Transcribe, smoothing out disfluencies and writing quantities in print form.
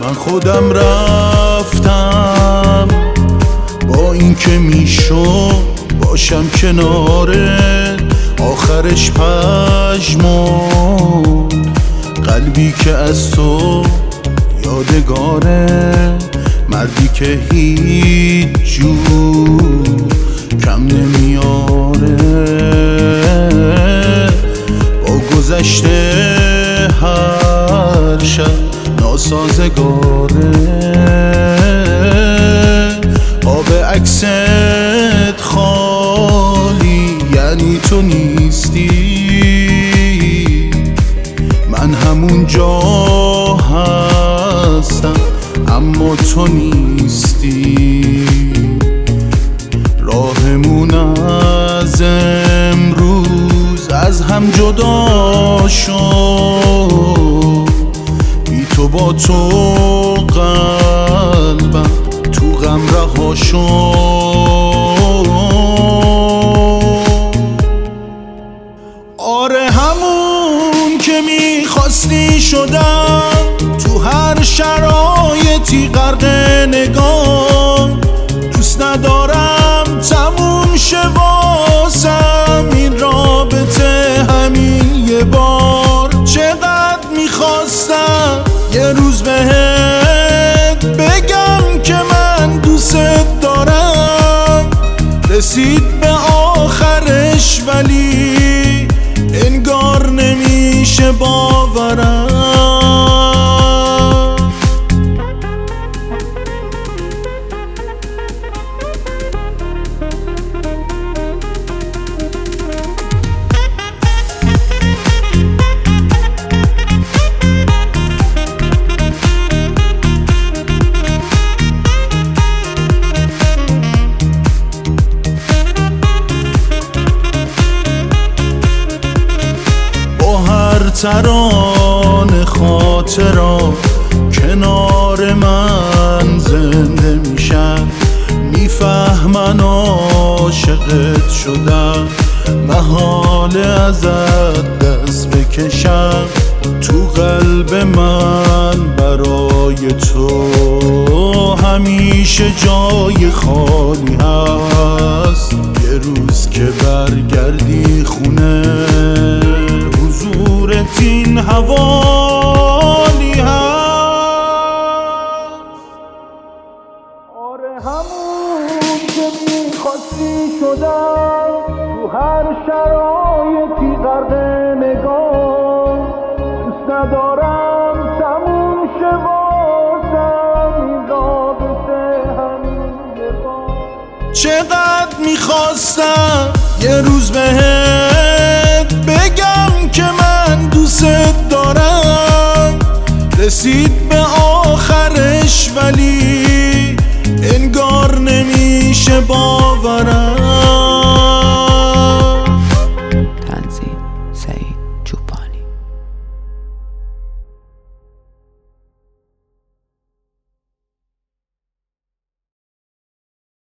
من خودم رفتم با این که میشد باشم کناره، آخرش پژمرد قلبی که از تو یادگاره. مردی که هیچ جور کم نمیاره، با گذشته هر شب ناسازگاره. آب عکست خالی یعنی تو نیستی، من همون جا هستم اما تو نیستی. راهمون از امروز از هم جدا شد، بی تو با تو قلبم تو غم رها شد. آره همون که میخواستی شدم، تو هر شرایطی غرق نگاه. دوست ندارم تموم شه واسم این رابطه همین یه بار. چقدر میخواستم یه روز بهت بگم که من دوست دارم، رسید به آخرش ولی انگار نمیشه باورم. ترانه خاطرات کنار من زنده میشن، میفهمن عاشقت شدم، محاله ازت دست بکشم. تو قلب من برای تو همیشه جای خالی هست. یه روز که برگردی خونه حضورت این حوالی هست. آره همون که میخواستی شدم، تو هر شرایطی غرق نگاه. دوست ندارم تموم شه واسم این رابطه همین یه بار. چقدر میخواستم یه روز بهت بگم که من دوست دارم، رسید به آخرش ولی انگار نمیشه باورم.